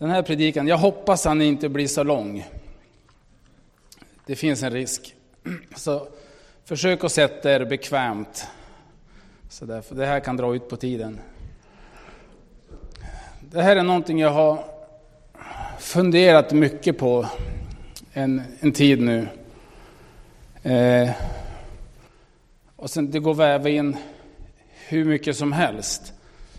Den här predikan, jag hoppas han inte blir så lång. Det finns en risk. Så försök att sätta er bekvämt. Så där, för det här kan dra ut på tiden. Det här är någonting jag har funderat mycket på en tid nu. Och sen det går att väva in hur mycket som helst.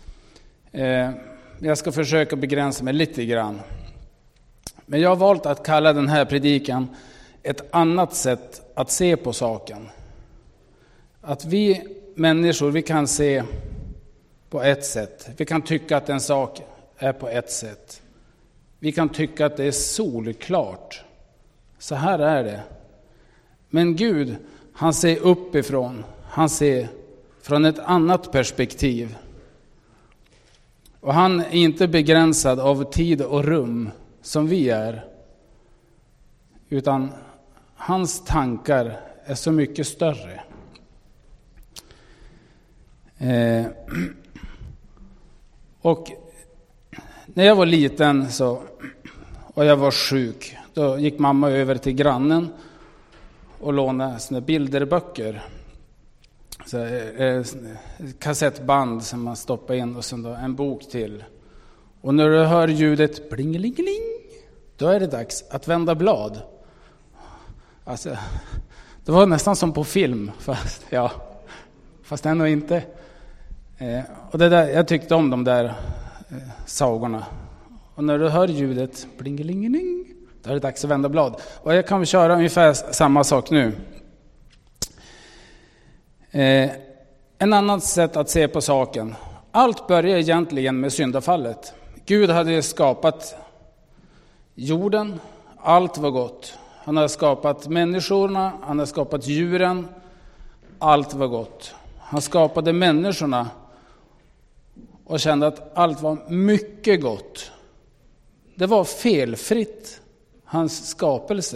Jag ska försöka begränsa mig lite grann. Men jag har valt att kalla den här predikan ett annat sätt att se på saken. Att vi människor, vi kan se på ett sätt. Vi kan tycka att en sak är på ett sätt. Vi kan tycka att det är solklart. Så här är det. Men Gud, han ser uppifrån. Han ser från ett annat perspektiv. Och han är inte begränsad av tid och rum som vi är. Utan hans tankar är så mycket större. Och när jag var liten och jag var sjuk, då gick mamma över till grannen och lånade såna bilderböcker. Så, kassettband som man stoppar in och sen då en bok till. Och när du hör ljudet plingelingeling, då är det dags att vända blad. Alltså, det var nästan som på film, fast ändå inte. Och det där, jag tyckte om de där sagorna. Och när du hör ljudet plingelingeling, då är det dags att vända blad. Och jag kan köra ungefär samma sak nu. En annan sätt att se på saken. Allt börjar egentligen med syndafallet. Gud hade skapat jorden, allt var gott. Han har skapat människorna, han har skapat djuren, allt var gott. Han skapade människorna och kände att allt var mycket gott. Det var felfritt, hans skapelse.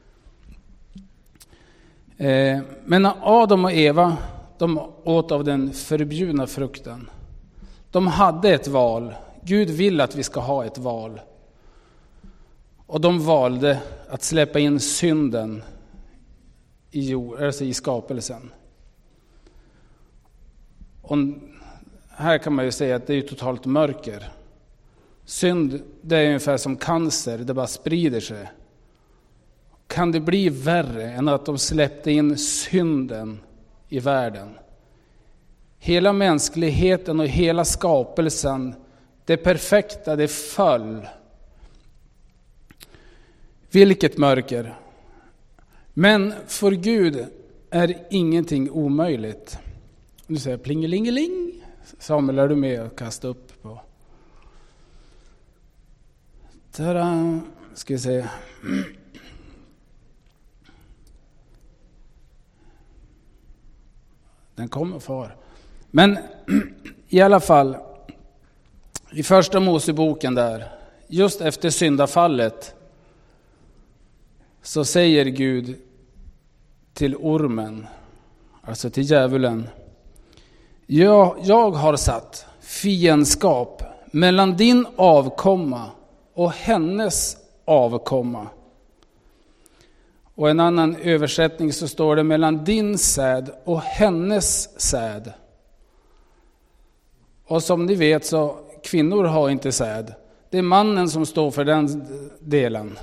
Men när Adam och Eva, de åt av den förbjudna frukten. De hade ett val. Gud vill att vi ska ha ett val. Och de valde att släppa in synden i skapelsen. Och här kan man ju säga att det är totalt mörker. Synd, det är ungefär som cancer, det bara sprider sig. Kan det bli värre än att de släppte in synden i världen? Hela mänskligheten och hela skapelsen, det perfekta, det föll. Vilket mörker. Men för Gud är ingenting omöjligt. Nu säger jag plingelingeling. Samuel, är du med och kasta upp på? Tada, ska vi se. Den kommer far. Men i alla fall, i första Moseboken där, just efter syndafallet, så säger Gud till ormen, alltså till djävulen: jag har satt fiendskap mellan din avkomma och hennes avkomma. Och en annan översättning så står det mellan din säd och hennes säd. Och som ni vet så kvinnor har inte säd. Det är mannen som står för den delen.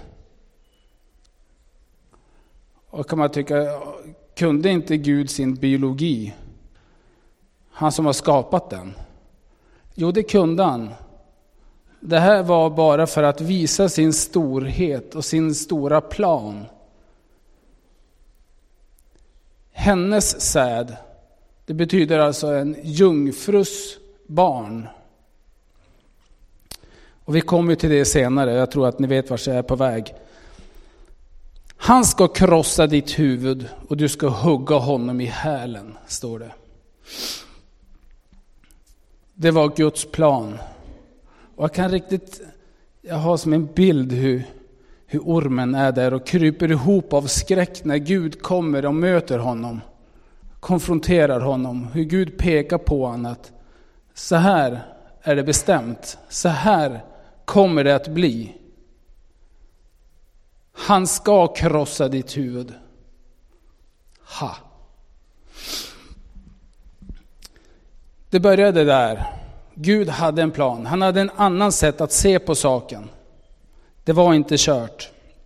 Och kan man tycka, kunde inte Gud sin biologi? Han som har skapat den. Jo, det kunde han. Det här var bara för att visa sin storhet och sin stora plan. Hennes säd, det betyder alltså en jungfrus barn. Och vi kommer till det senare, jag tror att ni vet vart jag är på väg. Han ska krossa ditt huvud och du ska hugga honom i hälen, står det. Det var Guds plan. Och jag har som en bild hur ormen är där och kryper ihop av skräck när Gud kommer och möter honom. Konfronterar honom. Hur Gud pekar på honom att så här är det bestämt. Så här kommer det att bli. Han ska krossa ditt huvud. Ha. Det började där. Gud hade en plan. Han hade en annan sätt att se på saken. Det var inte kört.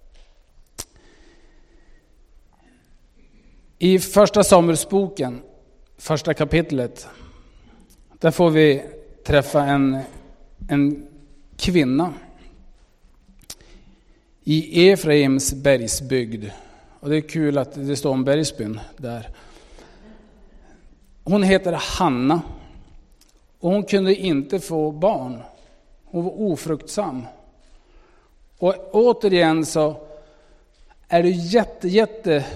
I första Samuelsboken, första kapitlet, där får vi träffa en kvinna i Efraims bergsbygd. Och det är kul att det står om bergsbyn där. Hon heter Hanna. Och hon kunde inte få barn. Hon var ofruktsam. Och återigen så är det jätte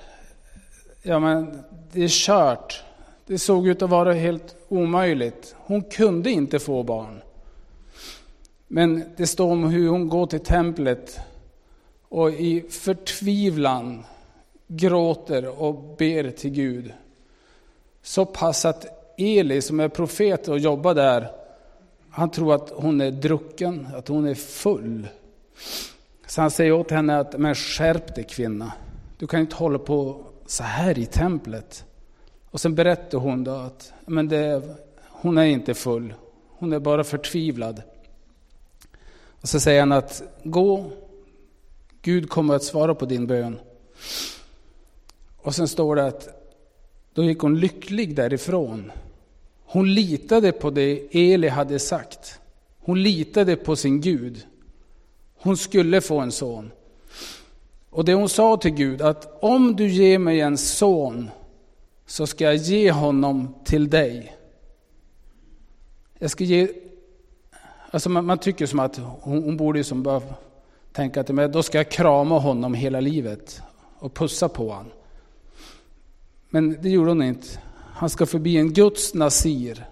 det är kört. Det såg ut att vara helt omöjligt. Hon kunde inte få barn. Men det står om hur hon går till templet och i förtvivlan gråter och ber till Gud. Så pass att Eli som är profet och jobbar där, han tror att hon är drucken, att hon är full. Så han säger åt henne att, men skärp dig kvinna. Du kan inte hålla på så här i templet. Och sen berättar hon då att hon är inte full. Hon är bara förtvivlad. Och så säger han att gå, Gud kommer att svara på din bön. Och sen står det att då gick hon lycklig därifrån. Hon litade på det Eli hade sagt. Hon litade på sin Gud. Hon skulle få en son. Och det hon sa till Gud, att om du ger mig en son så ska jag ge honom till dig. Jag ska ge, alltså man tycker som att hon borde som bara tänka att då ska jag krama honom hela livet och pussa på honom. Men det gjorde hon inte. Han ska förbi en Guds nasir.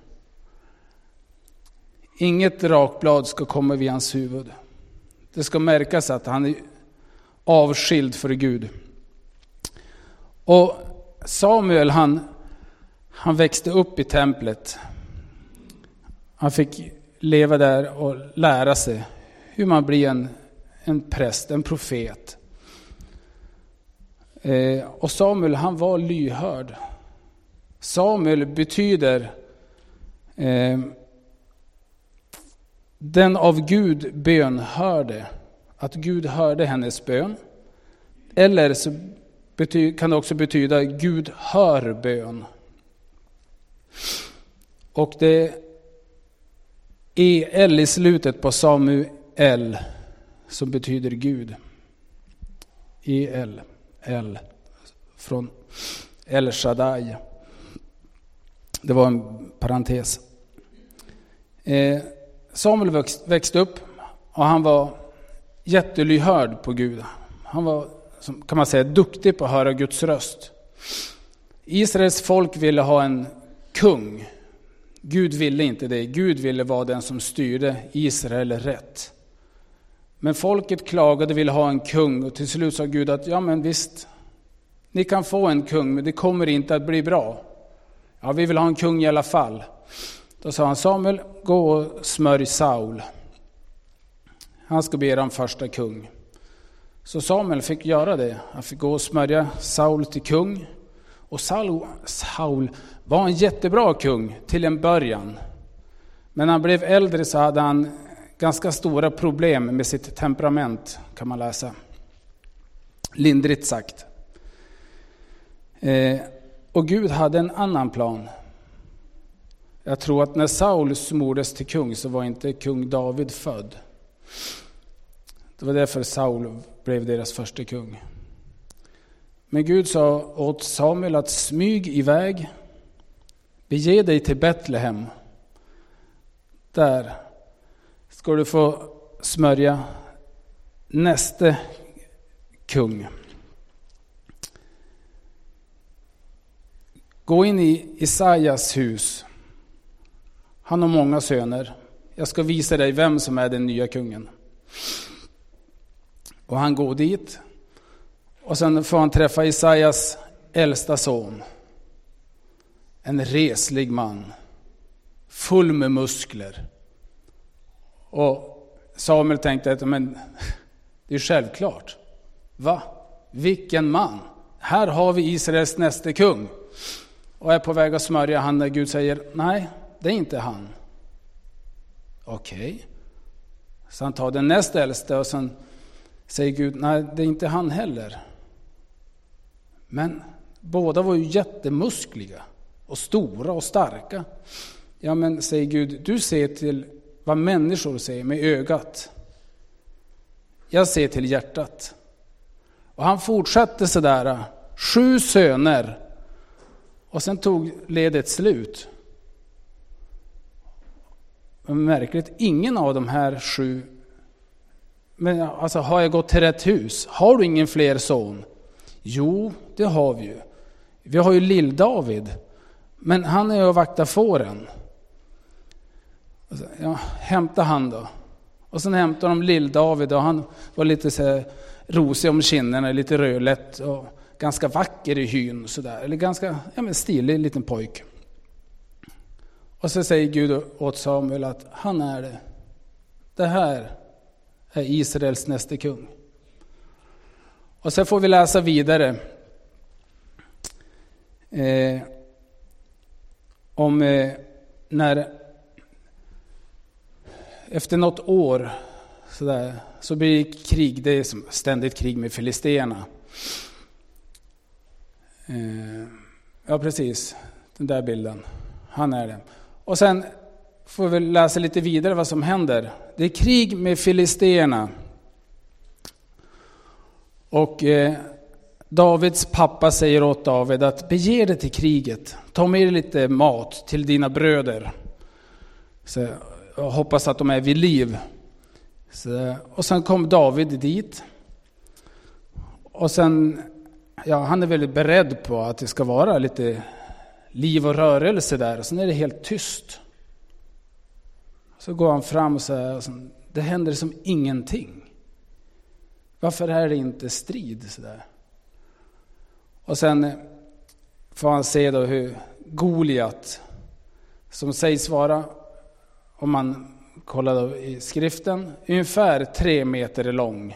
Inget rakblad ska komma vid hans huvud. Det ska märkas att han är avskild för Gud. Och Samuel han växte upp i templet. Han fick leva där och lära sig hur man blir en präst, en profet. Och Samuel han var lyhörd. Samuel betyder den av Gud bön hörde. Att Gud hörde hennes bön. Eller så kan det också betyda Gud hör bön. Och det är El i slutet på Samuel som betyder Gud. El från El Shaddai. Det var en parentes. Samuel växte upp och han var jättelyhörd på Gud. Han var, kan man säga, duktig på att höra Guds röst. Israels folk ville ha en kung. Gud ville inte det. Gud ville vara den som styrde Israel rätt. Men folket klagade och ville ha en kung. Och till slut sa Gud att ja men visst, ni kan få en kung men det kommer inte att bli bra. Ja, vi vill ha en kung i alla fall. Då sa han, Samuel, gå och smörj Saul. Han ska bli er första kung. Så Samuel fick göra det. Han fick gå och smörja Saul till kung. Och Saul var en jättebra kung till en början. Men när han blev äldre så hade han ganska stora problem med sitt temperament, kan man läsa. Lindrigt sagt. Och Gud hade en annan plan. Jag tror att när Saul smordes till kung så var inte kung David född. Det var därför Saul blev deras första kung. Men Gud sa åt Samuel att smyg iväg. Bege dig till Betlehem. Där ska du få smörja nästa kung. Gå in i Isaias hus. Han har många söner. Jag ska visa dig vem som är den nya kungen. Och han går dit. Och sen får han träffa Isaias äldsta son. En reslig man. Full med muskler. Och Samuel tänkte att men, det är självklart. Va? Vilken man? Här har vi Israels nästa kung. Och är på väg att smörja han när Gud säger, nej, det är inte han. Okej. Så han tar den näst äldste och sen säger Gud, nej, det är inte han heller. Men båda var ju jättemuskliga och stora och starka. Ja, men säger Gud, du ser till vad människor ser med ögat. Jag ser till hjärtat. Och han fortsatte sådär, 7 söner. Och sen tog ledet slut. Men märkligt, ingen av de här 7. Men alltså, har jag gått till rätt hus? Har du ingen fler son? Jo, det har vi ju. Vi har ju Lill-David. Men han är ju och vaktar fåren. Ja, hämta han då. Och sen hämtar de Lill-David och han var lite så här rosig om kinderna, lite rödlätt och ganska vacker i hyn så där, eller ganska stilig liten pojk. Och så säger Gud åt Samuel att han är det. Det här är Israels nästa kung. Och så får vi läsa vidare om när efter något år så blir det krig. Det är som ständigt krig med filisterna. Ja, precis. Den där bilden. Han är det. Och sen får vi läsa lite vidare vad som händer. Det är krig med filisterna. Och Davids pappa säger åt David att bege dig till kriget. Ta med dig lite mat till dina bröder. Så jag hoppas att de är vid liv. Så, och sen kom David dit. Och sen, han är väldigt beredd på att det ska vara lite liv och rörelse där. Och sen är det helt tyst. Så går han fram och säger, det händer som ingenting. Varför är det inte strid så där? Och sen får han se då hur Goliat, som sägs vara, om man kollar då i skriften, ungefär 3 meter lång.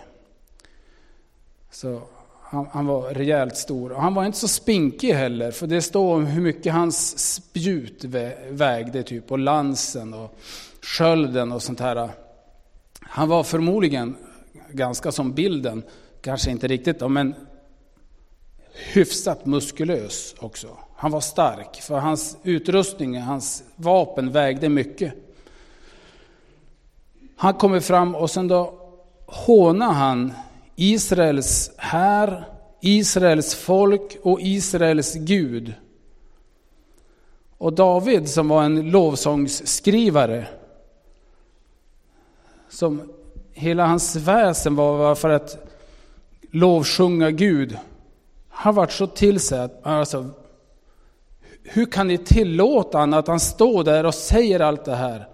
Så han var rejält stor. Och han var inte så spinkig heller, för det står om hur mycket hans spjut vägde typ, och lansen och skölden och sånt här. Han var förmodligen ganska som bilden, kanske inte riktigt då, men hyfsat muskulös också. Han var stark, för hans utrustning, hans vapen vägde mycket. Han kommer fram och sen då hånar han Israels här, Israels folk och Israels Gud. Och David, som var en lovsångsskrivare, som hela hans väsen var för att lovsjunga Gud, har varit så till sig att alltså, hur kan ni tillåta han att han står där och säger allt det här?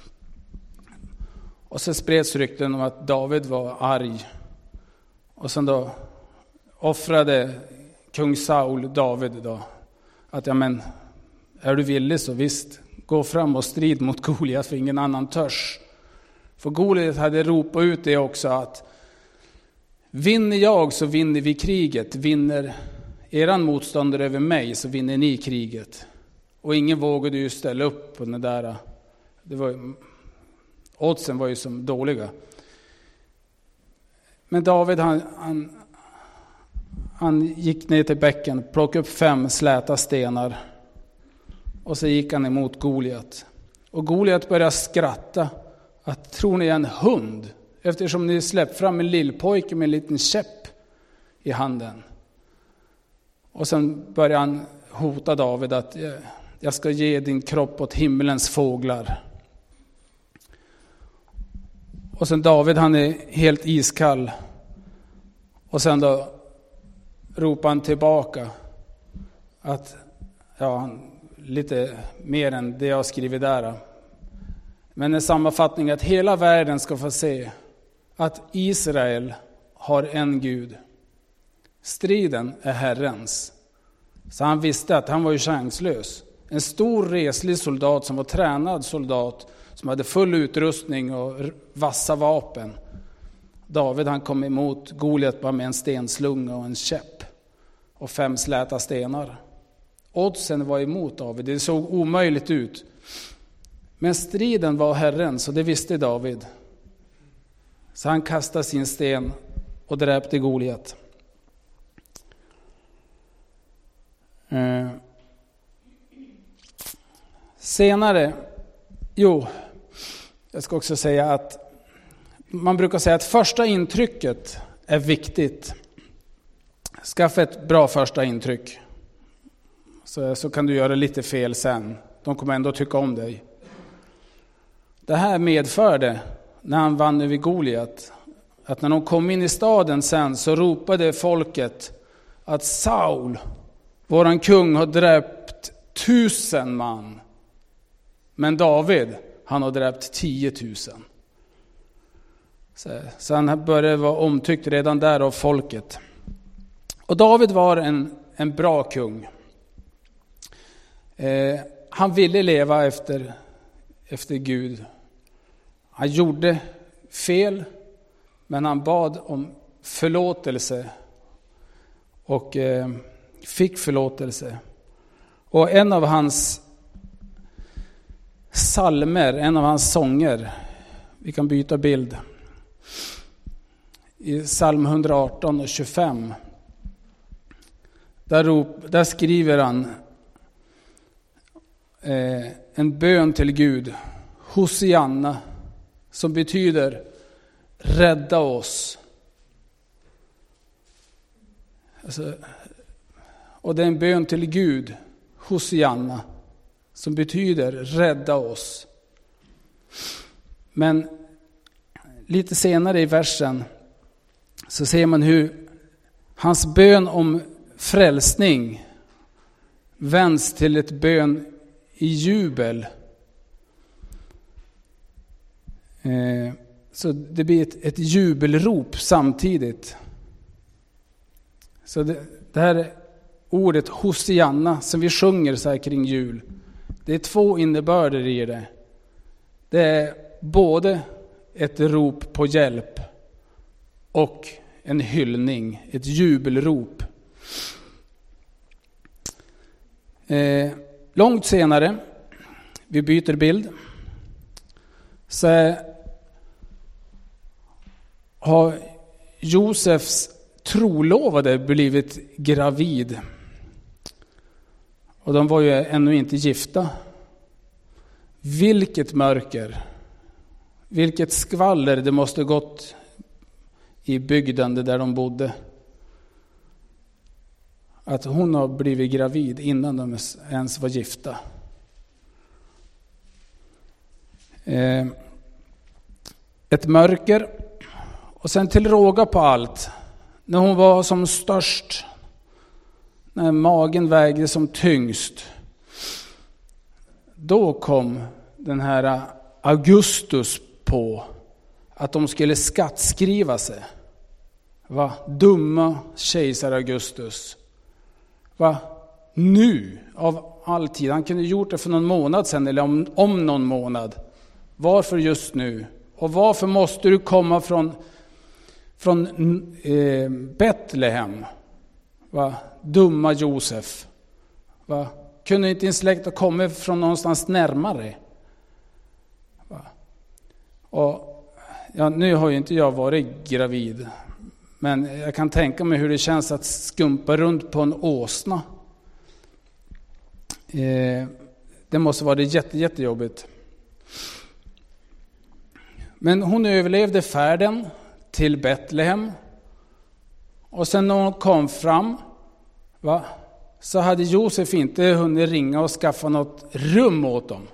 Och så spreds rykten om att David var arg. Och sen då offrade kung Saul David då. Att är du villig så visst, gå fram och strid mot Goliat, för ingen annan törs. För Goliat hade ropat ut det också, att vinner jag så vinner vi kriget. Vinner eran motståndare över mig så vinner ni kriget. Och ingen vågade ju ställa upp på den där. Oddsen var ju som dåliga. Men David han gick ner till bäcken, plockade upp 5 släta stenar. Och så gick han emot Goliat. Och Goliat började skratta. Att tror ni är en hund? Eftersom ni släppt fram en lillpojke med en liten käpp i handen. Och sen började han hota David att jag ska ge din kropp åt himmelens fåglar. Och sen David, han är helt iskall. Och sen då ropar han tillbaka att lite mer än det jag skrivit där. Men en sammanfattning att hela världen ska få se att Israel har en Gud. Striden är Herrens. Så han visste att han var ju chanslös. En stor reslig soldat som var tränad soldat som hade full utrustning och vassa vapen. David han kom emot Goliat bara med en stenslunga och en käpp och 5 släta stenar. Oddsen var emot David, det såg omöjligt ut. Men striden var Herren, så det visste David. Så han kastade sin sten och dräpte Goliat. Senare, jag ska också säga att man brukar säga att första intrycket är viktigt. Skaffa ett bra första intryck. Så kan du göra lite fel sen. De kommer ändå tycka om dig. Det här medförde, när han vann över Goliat, att när de kom in i staden sen så ropade folket att Saul, våran kung, har dräpt 1000 man. Men David, han har dräpt 10 000. Så han började vara omtyckt redan där av folket. Och David var en bra kung. Han ville leva efter Gud. Han gjorde fel, men han bad om förlåtelse och fick förlåtelse. Och en av hans psalmer, en av hans sånger, vi kan byta bild, i psalm 118 och 25, där skriver han en bön till Gud, Hosianna, som betyder rädda oss. Och det är en bön till Gud, Hosianna, som betyder rädda oss. Men lite senare i versen så ser man hur hans bön om frälsning vänds till ett bön i jubel. Så det blir ett jubelrop samtidigt. Så det här ordet Hosianna som vi sjunger så här kring jul, det är 2 innebörder i det. Det är både ett rop på hjälp och en hyllning, ett jubelrop. Långt senare, vi byter bild, så har Josefs trolovade blivit gravid. Och de var ju ännu inte gifta. Vilket mörker, vilket skvaller det måste gått i bygden där de bodde. Att hon har blivit gravid innan de ens var gifta. Ett mörker. Och sen till råga på allt, när hon var som störst, när magen vägde som tyngst, då kom den här Augustus på att de skulle skattskriva sig. Va? Dumma kejsar Augustus. Va? Nu, av all tid. Han kunde gjort det för någon månad sedan eller om någon månad. Varför just nu? Och varför måste du komma från Betlehem? Va? Dumma Josef. Va? Kunde inte din släkt ha kommit från någonstans närmare? Va? Och, nu har ju inte jag varit gravid. Men jag kan tänka mig hur det känns att skumpa runt på en åsna. Det måste vara jättejobbigt. Men hon överlevde färden till Betlehem. Och sen när hon kom fram, så hade Josef inte hunnit ringa och skaffa något rum åt dem.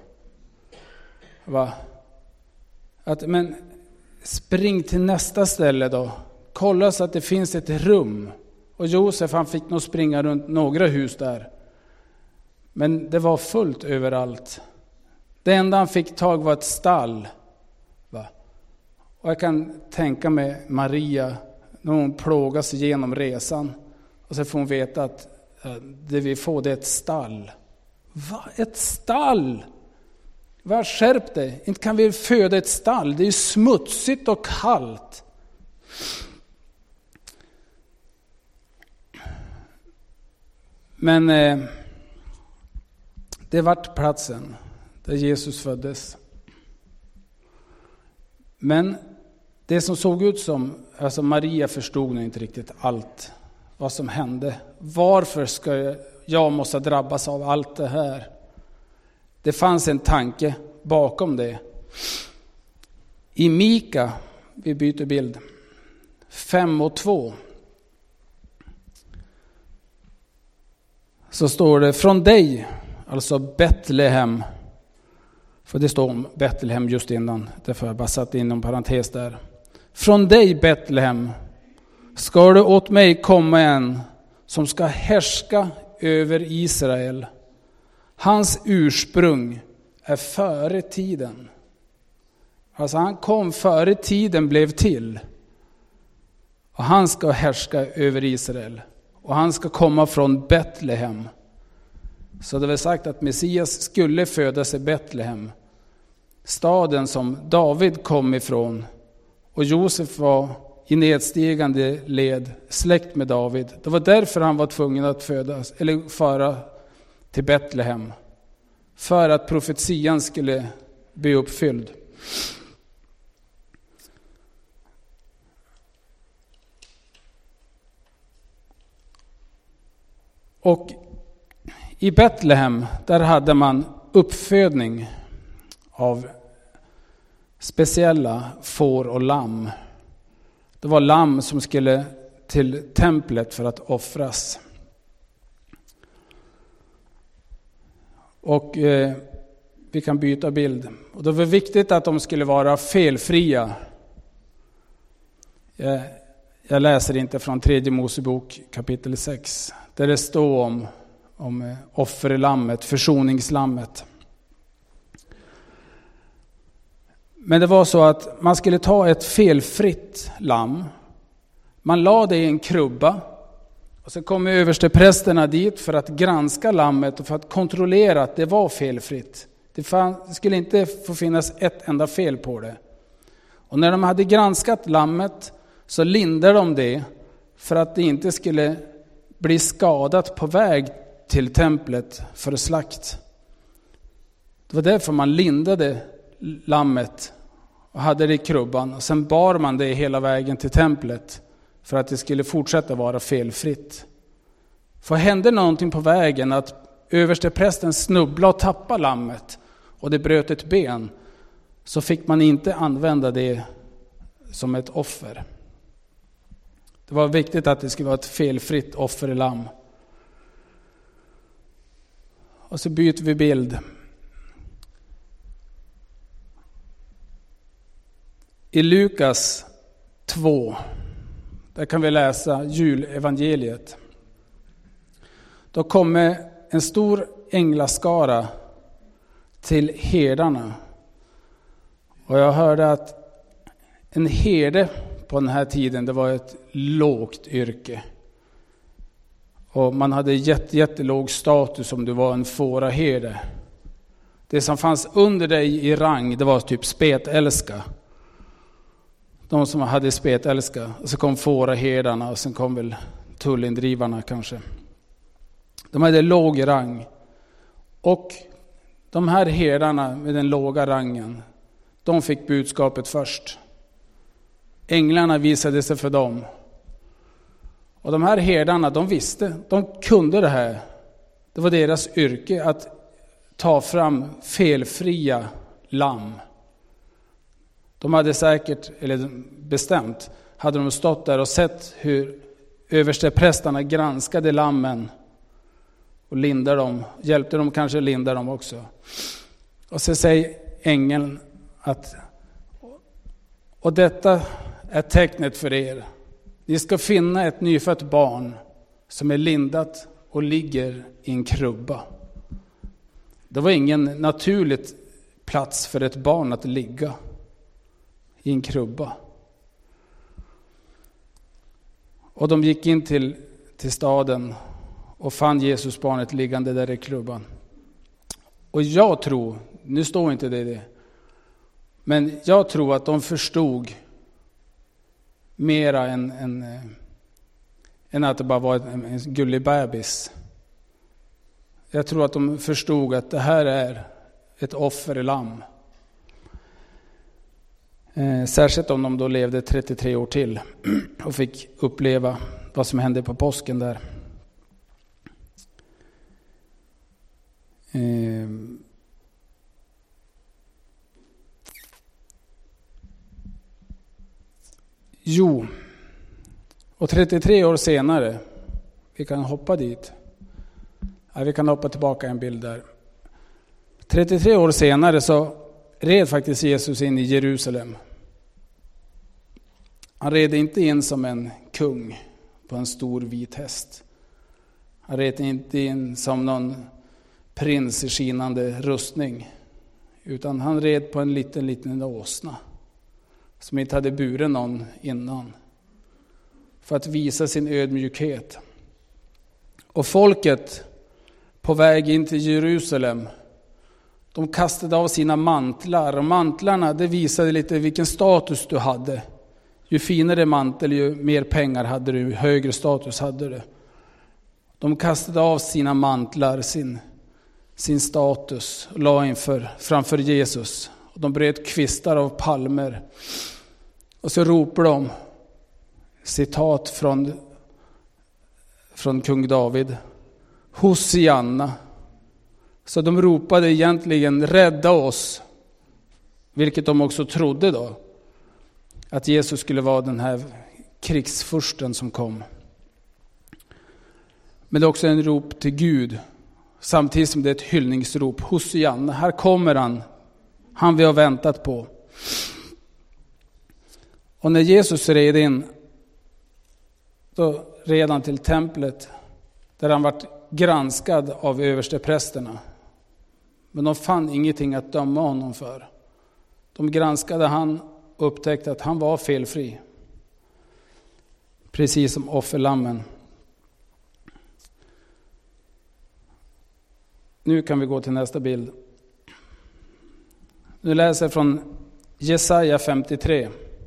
Men spring till nästa ställe då. Kolla så att det finns ett rum. Och Josef, han fick nog springa runt några hus där. Men det var fullt överallt. Det enda han fick tag var ett stall. Och jag kan tänka mig Maria när hon plågas igenom resan. Och så får hon veta att det vi får, det är ett stall. Va? Ett stall? Vad skärp dig? Inte kan vi föda ett stall. Det är smutsigt och kallt. Men det vart platsen där Jesus föddes. Men det som såg ut som, alltså Maria förstod nog inte riktigt allt vad som hände. Varför ska jag måste drabbas av allt det här? Det fanns en tanke bakom det. I Mika, vi byter bild, 5:2. Så står det från dig, alltså Betlehem. För det står om Betlehem just innan, därför har jag bara satt in en parentes där. Från dig Betlehem ska det åt mig komma en som ska härska över Israel. Hans ursprung är före tiden. Alltså han kom före tiden blev till. Och han ska härska över Israel. Och han ska komma från Betlehem. Så det var sagt att Messias skulle födas i Betlehem. Staden som David kom ifrån. Och Josef var i nedstigande led släkt med David. Det var därför han var tvungen att födas eller föra till Betlehem. För att profetian skulle bli uppfylld. Och i Betlehem där hade man uppfödning av speciella får och lamm. Det var lamm som skulle till templet för att offras. Och vi kan byta bild. Och det var viktigt att de skulle vara felfria. Jag läser inte från 3 Mosebok kapitel 6. Där det står om offerlammet, försoningslammet. Men det var så att man skulle ta ett felfritt lamm. Man la det i en krubba. Och så kom översteprästerna dit för att granska lammet och för att kontrollera att det var felfritt. Det skulle inte få finnas ett enda fel på det. Och när de hade granskat lammet så lindade de det för att det inte skulle bli skadat på väg till templet för slakt. Det var därför man lindade lammet och hade det i krubban. Och sen bar man det hela vägen till templet för att det skulle fortsätta vara felfritt. För hände någonting på vägen att översteprästen snubblade och tappade lammet och det bröt ett ben, så fick man inte använda det som ett offer. Det var viktigt att det skulle vara ett felfritt offerlamm. Och så byter vi bild. I Lukas 2, där kan vi läsa julevangeliet. Då kommer en stor änglaskara till herdarna. Och jag hörde att en herde på den här tiden, det var ett lågt yrke. Och man hade jättelåg status om du var en fåraherde. Det som fanns under dig i rang, det var typ spetälska. De som hade spetälska. Och så kom fåraherdarna och sen kom väl tullindrivarna kanske. De hade låg rang. Och de här herdarna med den låga rangen, de fick budskapet först. Änglarna visade sig för dem. Och de här herdarna, de visste, de kunde det här. Det var deras yrke att ta fram felfria lamm. De hade säkert, eller bestämt, hade de stått där och sett hur översteprästarna granskade lammen och lindade dem, hjälpte dem kanske linda dem också. Och så säger ängeln att, och detta är tecknet för er. Ni ska finna ett nyfött barn som är lindat och ligger i en krubba. Det var ingen naturligt plats för ett barn att ligga i en krubba. Och de gick in till staden och fann Jesusbarnet liggande där i krubban. Och jag tror, Nu står inte det. Men jag tror att de förstod mera än att det bara var en gullig bebis. Jag tror att de förstod att det här är ett offerlamm. Särskilt om de då levde 33 år till och fick uppleva vad som hände på påsken där. Och 33 år senare, vi kan hoppa dit. Ja, vi kan hoppa tillbaka en bild där. 33 år senare så red faktiskt Jesus in i Jerusalem. Han red inte in som en kung på en stor vit häst. Han red inte in som någon prins i skinande rustning. Utan han red på en liten åsna som inte hade burit någon innan. För att visa sin ödmjukhet. Och folket på väg in till Jerusalem, de kastade av sina mantlar. Och mantlarna, det visade lite vilken status du hade. Ju finare mantel, ju mer pengar hade du, ju högre status hade du. De kastade av sina mantlar, sin status och la framför Jesus. Och de bröt kvistar av palmer. Och så ropade de, citat från kung David, Hosianna. Så de ropade egentligen, rädda oss. Vilket de också trodde då. Att Jesus skulle vara den här krigsfursten som kom. Men det är också en rop till Gud. Samtidigt som det är ett hyllningsrop. Hosianna, här kommer han. Han vi har väntat på. Och när Jesus red in, då red han till templet. Där han vart granskad av översteprästerna. Men de fann ingenting att döma honom för. De granskade han och upptäckte att han var felfri. Precis som offerlammen. Nu kan vi gå till nästa bild. Nu läser jag från Jesaja 53.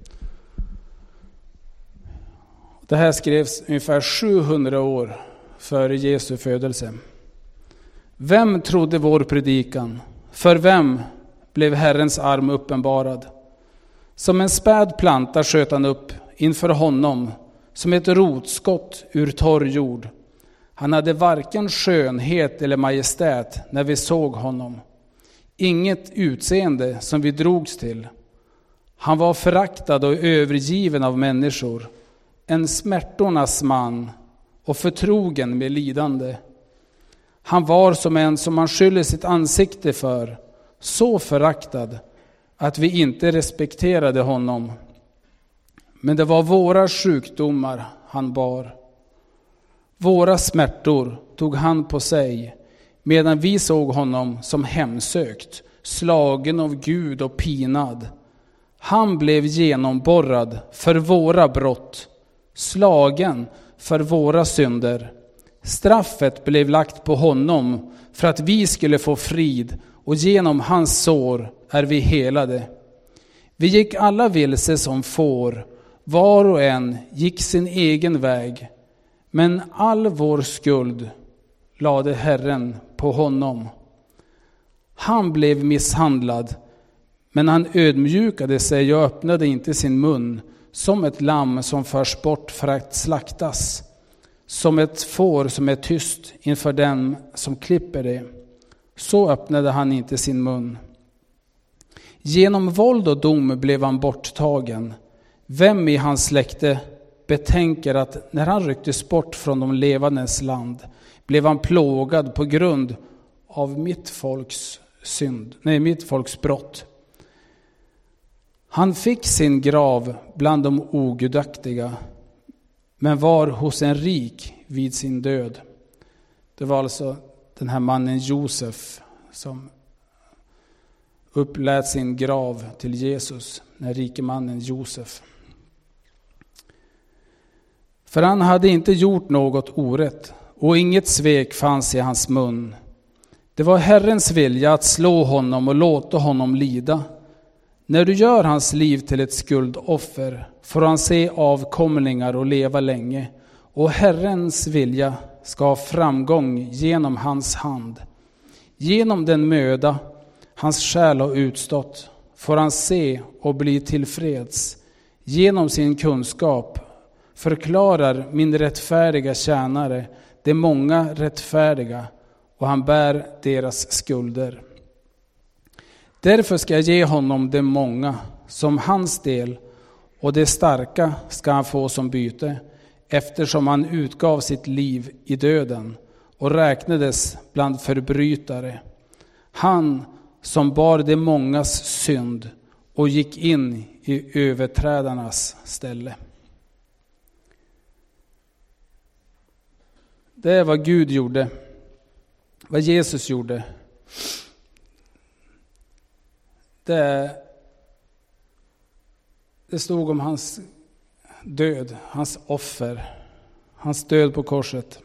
Det här skrevs ungefär 700 år före Jesu födelse. Vem trodde vår predikan? För vem blev Herrens arm uppenbarad? Som en späd planta sköt han upp inför honom, som ett rotskott ur torr jord. Han hade varken skönhet eller majestät när vi såg honom. Inget utseende som vi drogs till. Han var föraktad och övergiven av människor. En smärtornas man och förtrogen med lidande. Han var som en som man skyller sitt ansikte för. Så föraktad att vi inte respekterade honom. Men det var våra sjukdomar han bar. Våra smärtor tog han på sig, medan vi såg honom som hemsökt, slagen av Gud och pinad. Han blev genomborrad för våra brott, slagen för våra synder. Straffet blev lagt på honom för att vi skulle få frid, och genom hans sår är vi helade. Vi gick alla vilse som får, var och en gick sin egen väg. Men all vår skuld lade Herren på honom. Han blev misshandlad, men han ödmjukade sig och öppnade inte sin mun, som ett lamm som förs bort för att slaktas, som ett får som är tyst inför dem som klipper det. Så öppnade han inte sin mun. Genom våld och dom blev han borttagen. Vem i hans släkte betänker att när han rycktes bort från de levandes land blev han plågad på grund av mitt folks brott. Han fick sin grav bland de ogudaktiga, men var hos en rik vid sin död. Det var alltså den här mannen Josef som upplät sin grav till Jesus, den rike mannen Josef. För han hade inte gjort något orätt, och inget svek fanns i hans mun. Det var Herrens vilja att slå honom och låta honom lida. När du gör hans liv till ett skuldoffer får han se avkomlingar och leva länge. Och Herrens vilja ska ha framgång genom hans hand. Genom den möda hans själ har utstått får han se och bli tillfreds. Genom sin kunskap förklarar min rättfärdiga tjänare de många rättfärdiga, och han bär deras skulder. Därför ska jag ge honom de många som hans del, och det starka ska han få som byte, eftersom han utgav sitt liv i döden och räknades bland förbrytare. Han som bar de mångas synd och gick in i överträdarnas ställe. Det är vad Gud gjorde, vad Jesus gjorde. Det stod om hans död, hans offer, hans död på korset.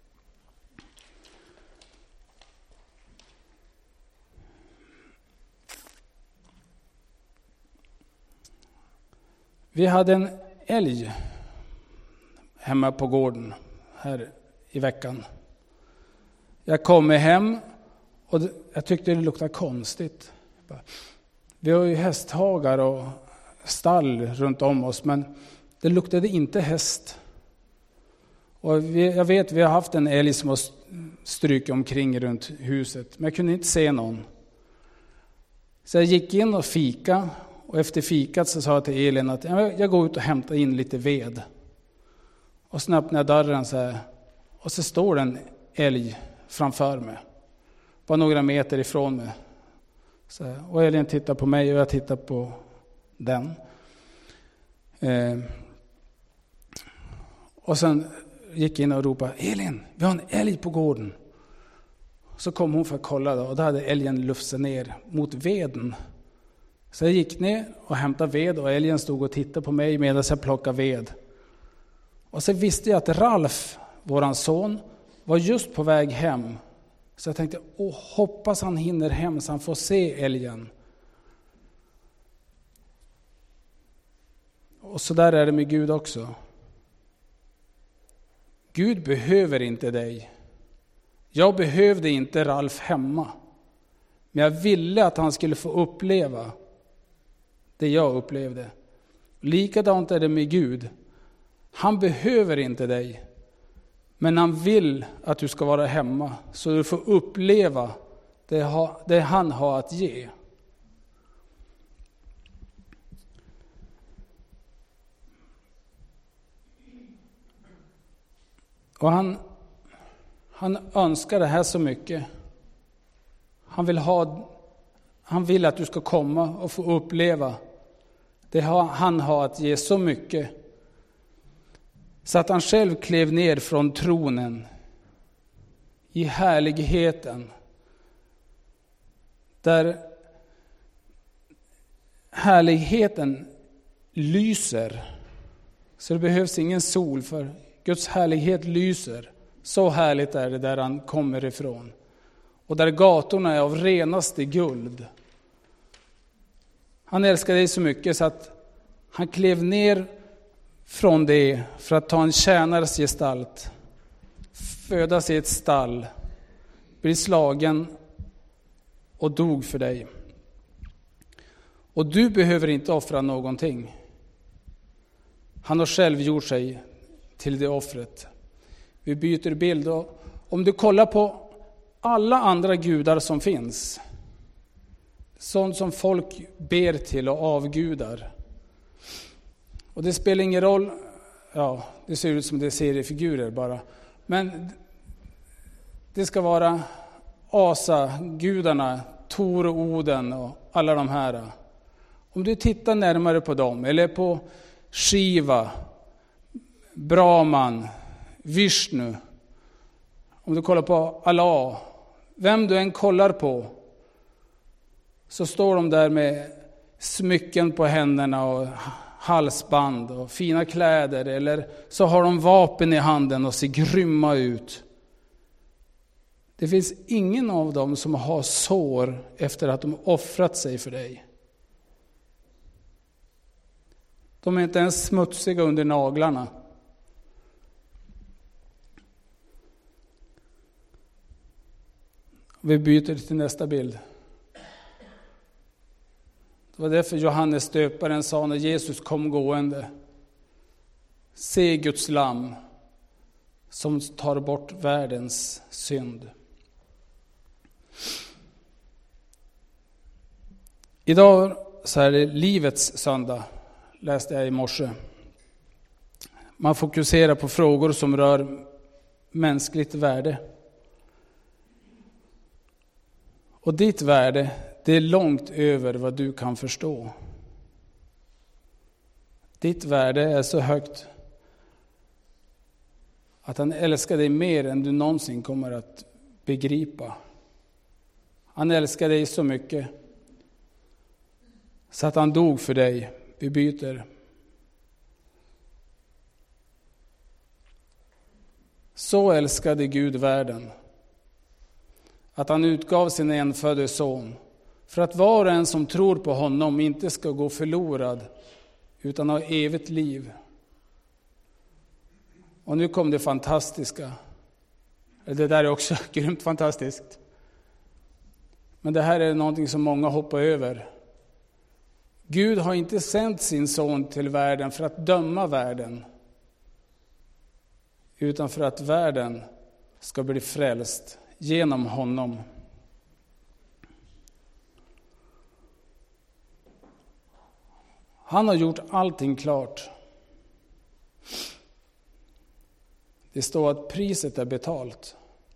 Vi hade en älg hemma på gården här i veckan. Jag kom hem och jag tyckte det luktade konstigt. Vi har ju hästhagar och stall runt om oss, men det luktade inte häst. Och jag vet, vi har haft en älg som har strukit omkring runt huset, men jag kunde inte se någon. Så jag gick in och fika, och efter fikat så sa jag till Elin att jag går ut och hämtar in lite ved. Och så öppnade jag dörren så här, och så står en älg framför mig, bara några meter ifrån mig. Så här, och Elin tittar på mig och jag tittar på den. Och sen gick in och ropade: Elin, vi har en älg på gården. Så kom hon för att kolla då, och då hade älgen lufsat ner mot veden. Så jag gick ner och hämtade ved, och älgen stod och tittade på mig medan jag plockade ved. Och så visste jag att Ralf, våran son, var just på väg hem. Så jag tänkte, hoppas han hinner hem så han får se älgen. Och så där är det med Gud också. Gud behöver inte dig. Jag behövde inte Ralf hemma. Men jag ville att han skulle få uppleva det jag upplevde. Likadant är det med Gud. Han behöver inte dig. Men han vill att du ska vara hemma så du får uppleva det han har att ge. Och han önskar det här så mycket. Han vill att du ska komma och få uppleva det han har att ge så mycket. Så att han själv klev ner från tronen i härligheten. Där härligheten lyser. Så det behövs ingen sol, för Guds härlighet lyser. Så härligt är det där han kommer ifrån. Och där gatorna är av renaste guld. Han älskar dig så mycket så att han klev ner från det för att ta en tjänares gestalt. Födas i ett stall. Bli slagen och dog för dig. Och du behöver inte offra någonting. Han har själv gjort sig till det offret. Vi byter bild. Och om du kollar på alla andra gudar som finns, sånt som folk ber till och avgudar, och det spelar ingen roll, det ser ut som det är seriefigurer bara, men det ska vara Asa-gudarna, Tor och Oden och alla de här. Om du tittar närmare på dem, eller på Shiva, Brahman, Vishnu, om du kollar på Allah, vem du än kollar på, så står de där med smycken på händerna och halsband och fina kläder, eller så har de vapen i handen och ser grymma ut. Det finns ingen av dem som har sår efter att de offrat sig för dig. De är inte ens smutsiga under naglarna. Vi byter till nästa bild. Det var därför Johannes döparen sa när Jesus kom gående: se Guds lamm som tar bort världens synd. Idag så är det livets söndag, läste jag i morse. Man fokuserar på frågor som rör mänskligt värde. Och ditt värde, det är långt över vad du kan förstå. Ditt värde är så högt att han älskar dig mer än du någonsin kommer att begripa. Han älskar dig så mycket så att han dog för dig. Vi byter. Så älskade Gud världen att han utgav sin enfödde son för att var och en som tror på honom inte ska gå förlorad utan ha evigt liv. Och nu kom det fantastiska. Det där är också grymt fantastiskt. Men det här är någonting som många hoppar över. Gud har inte sänt sin son till världen för att döma världen, utan för att världen ska bli frälst genom honom. Han har gjort allting klart. Det står att priset är betalt.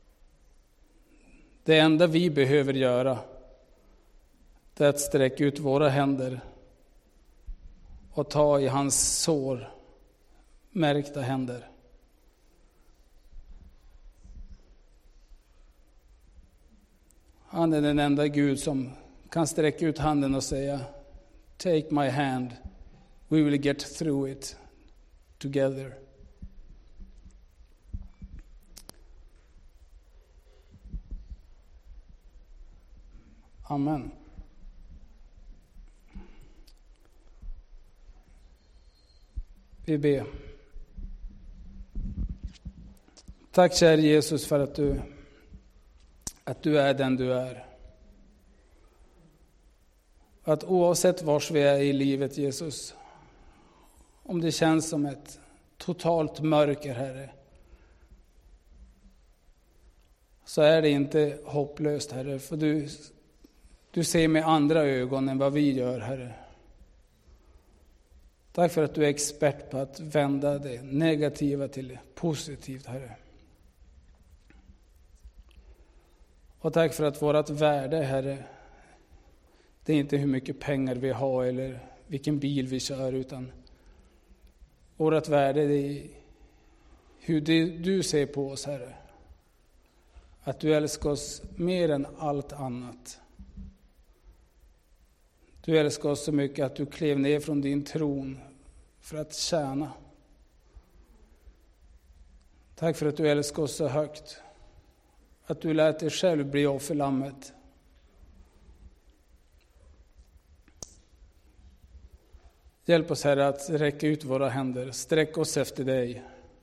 Det enda vi behöver göra är att sträcka ut våra händer och ta i hans sår märkta händer. Han är den enda Gud som kan sträcka ut handen och säga: take my hand, we will get through it together. Amen. Vi ber. Tack kära Jesus för att du är den du är. Att oavsett vars vi är i livet, Jesus, om det känns som ett totalt mörker, Herre, så är det inte hopplöst, Herre, för du ser med andra ögon än vad vi gör, Herre. Tack för att du är expert på att vända det negativa till det positivt, Herre. Och tack för att vårt värde, Herre, det är inte hur mycket pengar vi har eller vilken bil vi kör, utan vårt värde, det är hur du ser på oss, Herre. Att du älskar oss mer än allt annat. Du älskar oss så mycket att du klev ner från din tron för att tjäna. Tack för att du älskar oss så högt att du lät dig själv bli offerlammet. Hjälp oss, Herre, att räcka ut våra händer, sträcka oss efter dig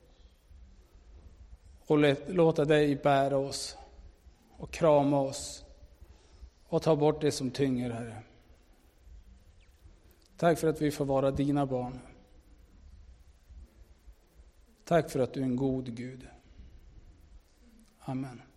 och låta dig bära oss och krama oss och ta bort det som tynger, Herre. Tack för att vi får vara dina barn. Tack för att du är en god Gud. Amen.